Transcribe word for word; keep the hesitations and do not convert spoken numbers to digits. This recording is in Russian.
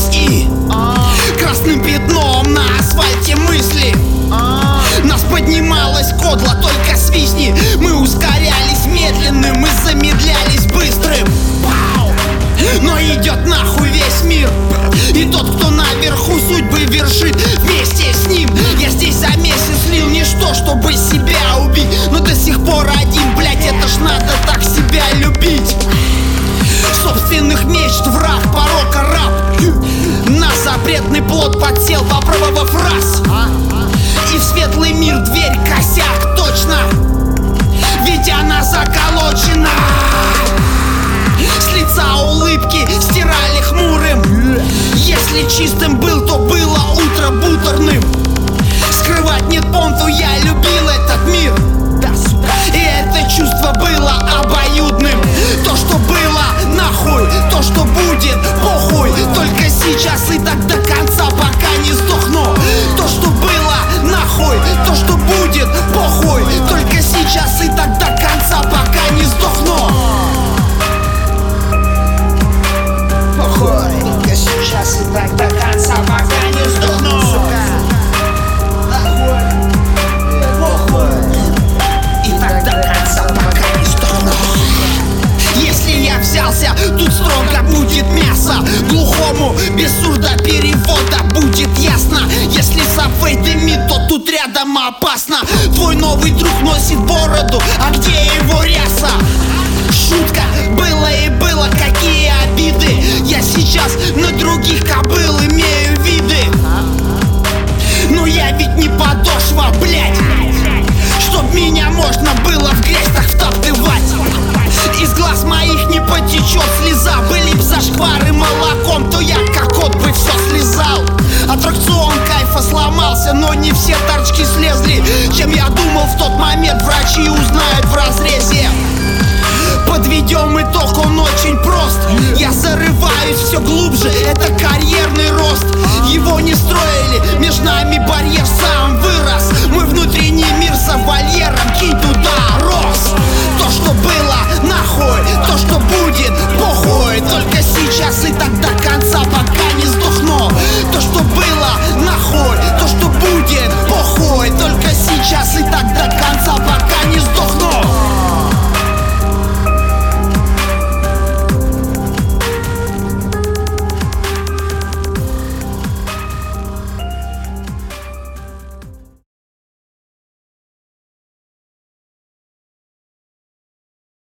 вниз и красным пятном на асфальте мысли. Нас поднималась кодла, только свистни. Мы ускорялись медленным и замедлялись быстрым. Но идет нахуй весь мир, и тот, кто наверху, судьбы вершит вместе с ним. Я здесь за месяц слил ничто, чтобы себя убить, но до сих пор один, блять, это ж надо так себя любить. Собственных мечт враг, порока раб. На запретный плод подсел, попробовав раз. И в светлый мир дверь косяк, точно, ведь она заколочена. С лица улыбки стирали хмурым. Если чистым был, то было утро буторным. Скрывать нет понту, я любил этот мир. И это чувство было обоюдным. То, что было, нахуй, то, что будет, похуй. Только сейчас и так до конца, пока не сдохну. То, что было, нахуй, то, что будет, похуй. Только сейчас и так до конца, пока не сдохну. Только сейчас и так до конца, пока не сдохну. И так до конца, пока не сдохну. Если я взялся, тут строго будет мясо. Глухому без сурдоперевода будет ясно. Если Сабвей дымит, то тут рядом опасно. Твой новый друг носит бороду, а где его ряса? Шутка, было и было, какие обиды. Я сейчас на других кобыл имею виды. Но я ведь не подошва, блять, чтоб меня можно было в грязь так втоптывать. Из глаз моих не потечет слеза. Были б зашквары молоком, то я как кот бы все слезал. Аттракцион кайфа сломался, но не все торчки слезли. Чем я думал в тот момент, врачи узнают